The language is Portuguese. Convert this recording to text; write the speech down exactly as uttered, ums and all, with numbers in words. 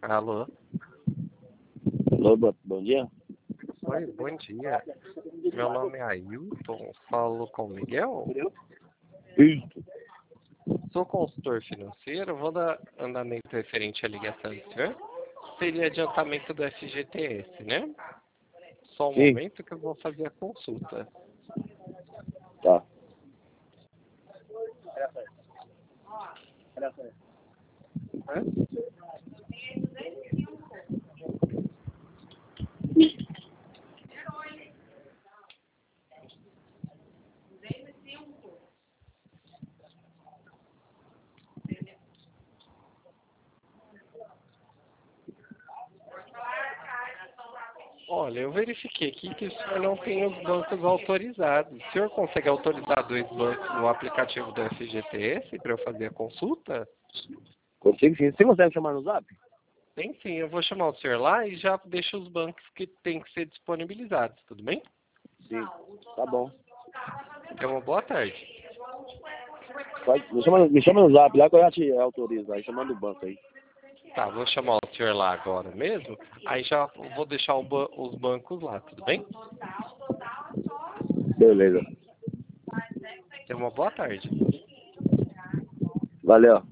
Alô? Alô, bo- bom dia. Oi, bom dia. Meu nome é Ailton, falo com o Miguel. Isso. Sou consultor financeiro, vou dar andamento referente à ligação do senhor. Seria adiantamento do F G T S, né? Só um Sim. momento que eu vou fazer a consulta. Tá. Olha, eu verifiquei aqui que o senhor não tem os bancos autorizados. O senhor consegue autorizar dois bancos no aplicativo do F G T S para eu fazer a consulta? Consigo sim. Você consegue chamar no zap? Tem sim, eu vou chamar o senhor lá e já deixo os bancos que têm que ser disponibilizados, tudo bem? Sim. Tá bom. Tenha uma boa tarde. Pode, me, chama, me chama no zap lá que eu já te autorizo. Aí chamando o banco aí. Tá, vou chamar o senhor lá agora mesmo, aí já vou deixar o ba- os bancos lá, tudo bem? Beleza. Tenha uma boa tarde. Valeu.